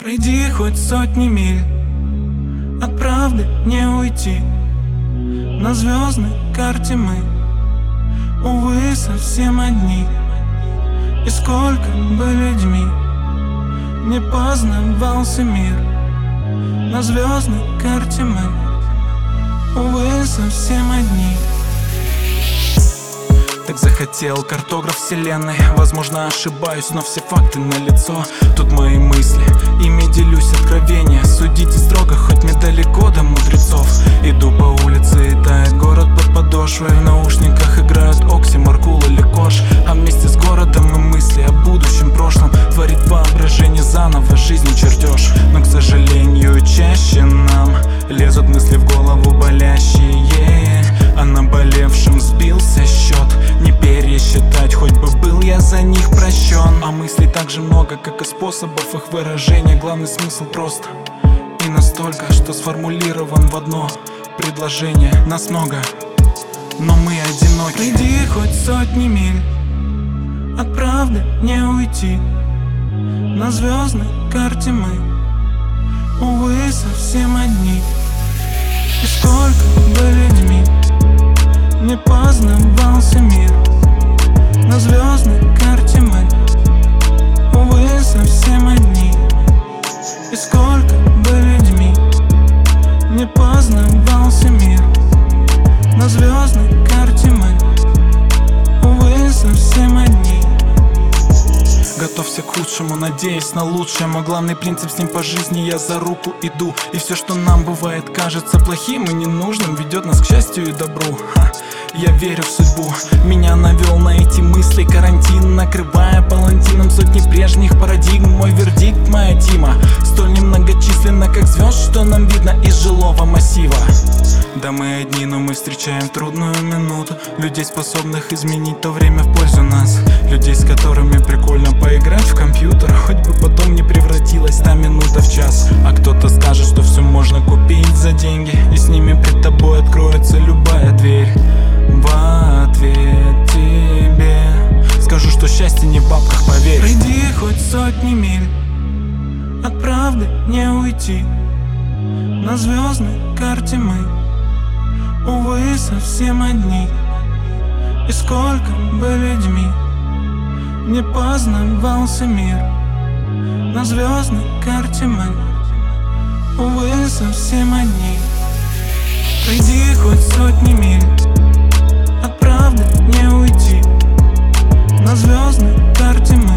Пройди хоть сотни миль, от правды не уйти. На звездной карте мы, увы, совсем одни. И сколько бы людьми не познавался мир. На звездной карте мы, увы, совсем одни. Так захотел картограф вселенной. Возможно, ошибаюсь, но все факты налицо. Тут мои мысли, ими делюсь откровения. Судите строго, хоть мне далеко до мудрецов. Иду по улице и тает город под подошвой. В наушниках играют Окси, Маркул или Кош. А вместе с городом и мысли о будущем, прошлом творит воображение заново жизни чертеж. Но, к сожалению, чаще нам лезут мысли в голову болящие. А наболевшим сбился счет. Не пересчитать, хоть бы был я за них прощен. А мыслей так же много, как и способов их выражения. Главный смысл прост и настолько, что сформулирован в одно предложение. Нас много, но мы одиноки. Пройди хоть сотни миль, от правды не уйти. На звездной карте мы, увы, совсем одни. И сколько бы людьми не познавался мир. На звездной карте мы, увы, совсем одни. И сколько бы людьми не познавался мир. На звездной карте мы, увы, совсем одни. Готовься к худшему, надеясь на лучшее. Мой главный принцип с ним по жизни, я за руку иду. И все, что нам бывает, кажется плохим и ненужным, ведет нас к счастью и добру. Я верю в судьбу, меня навел на эти мысли карантин, накрывая палантином сотни прежних парадигм. Мой вердикт, моя Тима, столь немногочисленна, как звезд, что нам видно из жилого массива. Да, мы одни, но мы встречаем трудную минуту. Людей, способных изменить то время в пользу нас. Людей, с которыми прикольно поиграть в компьютер, хоть бы потом не превратилась та минута в час. А кто-то скажет, что все можно купить за деньги, и с ними пред тобой откроется любая дверь. В ответ тебе скажу, что счастье не в бабках, поверь. Пройди хоть сотни миль, от правды не уйти. На звездной карте мы, увы, совсем одни. И сколько бы людьми не познавался мир. На звездной карте мы, увы, совсем одни. Пройди хоть сотни миль, от правды не уйти. На звездной карте мы,